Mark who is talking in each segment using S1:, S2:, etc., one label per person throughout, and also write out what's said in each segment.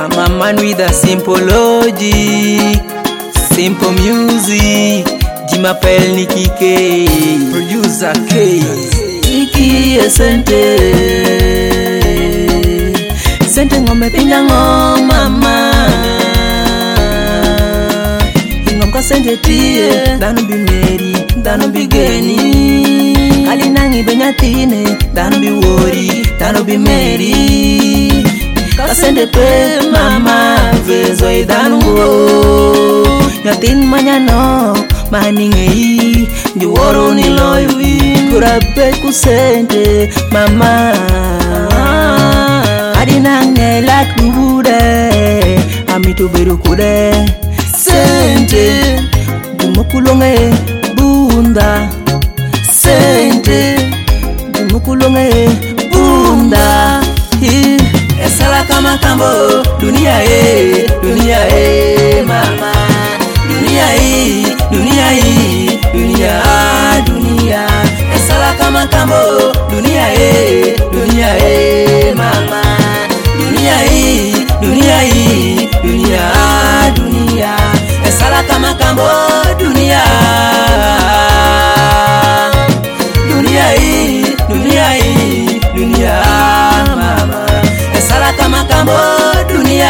S1: I'm a man with a simple logic, simple music. Jimapel Nikki K, producer K. Nikki Sente, Sente ngome pinya ngom mama. Ingom ka sente tie, danu bi meri, danu bi geni. Kali nangi benyatine, danu bi wori, danu bi meri. Kasende pe mama vezo idanu wo nyatin manyano maningei ndiworo ni loyui kurabe kusende mama adina ngela kubude amito beru kude sente dumukulonge bunda sente dumukulonge bunda Esala kama kambo dunia mama dunia Esala kama kambo dunia mama dunia Esala kama kambo dunia mama Esala kama kambo dunia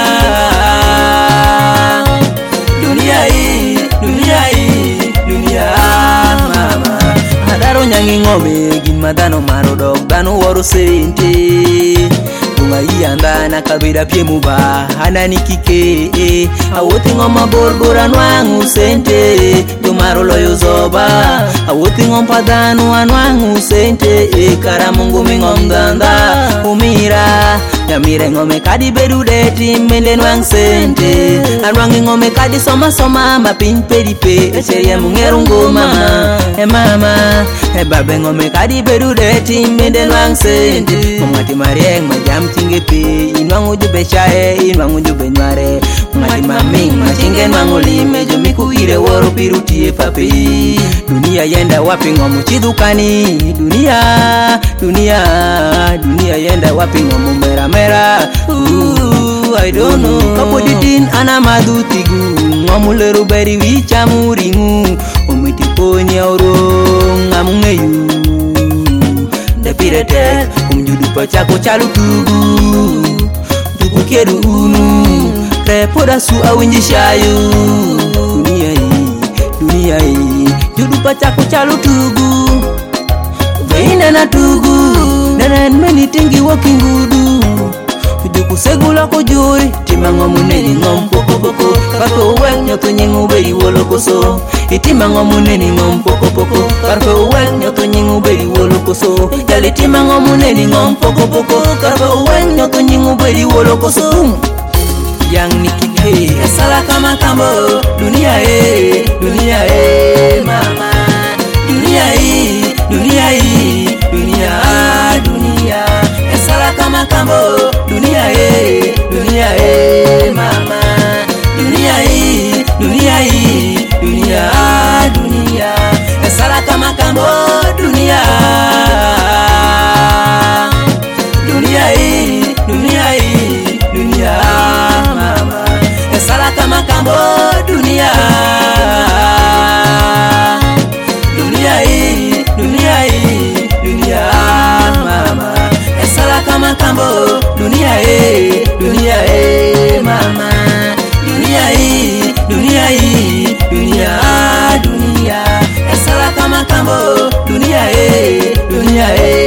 S1: mama Adaro nyangi ngome gin madano marodok dano woro sente Bunga ianda na kabira pie muba Hanani kike Awoti ngoma borbora nwangu sente Dumaro loyo zoba Awoti ngompa danu anwangu sente Karamungu mingom danda Umira Nyamire ngome kadi bedu deti mende nwang sente Anwangi ngome kadi soma mapin peripe Echeria mungerungu mama mama babe ngome kadi bedu deti mende nwang sente Mungati marieng majam tinge pe Inwangu jube chae, inwangu jube nyware Mungati maming machinge nwangu lime Jomiku ire woro pirutie pape Dunia yenda wapi ngomu chidukani Dunia yenda wapi ngomu mera I don't know Kapo didin ana madu tigu Ngomu leru beri wicha muringu Umitiponya urung ngamungeyu Depirete umjudu pachako chalu Tugu kedu unu Repoda su awinji shayu Dunia hii Judu pachako chalu tugu Veina na tugu Nenen meni tingi wakingudu Juku segula kujuri Tima ngomu neni ngom poko Karko uwek nyoto nyingu beri wolo koso Itima ngomu neni ngom poko Karko uwek nyoto nyingu beri wolo koso Yali tima ngomu neni ngom poko Karko uwek nyoto nyingu beri wolo koso Yang Nikki K Esala kama kambo dunia mama dunia Esala kama kambo dunia mama dunia Esala kama kambo dunia mama Esala kama kambo dunia mama Esala kama kambo dunia mama dunia Esala kama kambo dunia